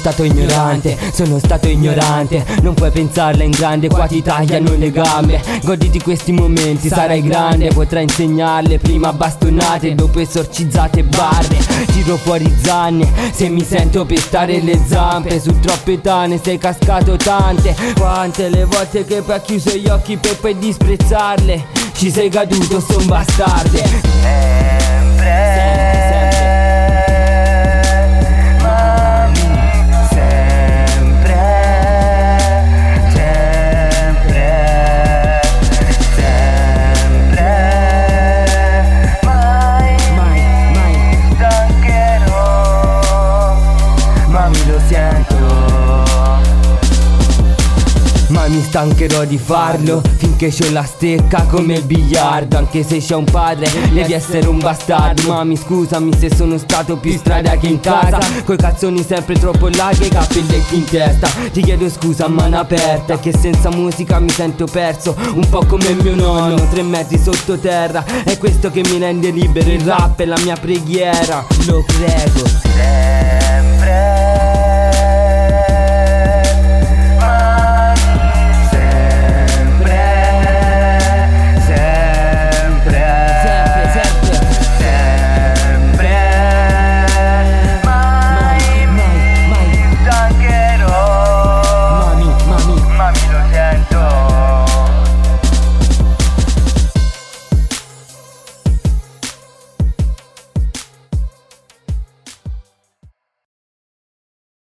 stato ignorante. Non puoi pensarla in grande, qua ti tagliano le gambe. Goditi questi momenti, sarai grande. Potrai insegnarle prima bastonate, dopo esorcizzate barre. Tiro fuori zanne, se mi sento pestare le zampe. Su troppe tane sei cascato tante. Quante le volte che poi hai chiuso gli occhi per poi disprezzarle. Ci sei caduto, son bastarde. Sempre. Ma mi stancherò di farlo finché c'ho la stecca come il biliardo. Anche se c'è un padre devi essere un bastardo. Mami scusami se sono stato più strada che in casa, coi cazzoni sempre troppo larghi e i cappelletti in testa. Ti chiedo scusa a mano aperta, che senza musica mi sento perso, un po' come mio nonno, 3 metri sottoterra. È questo che mi rende libero, il rap è la mia preghiera. Lo prego.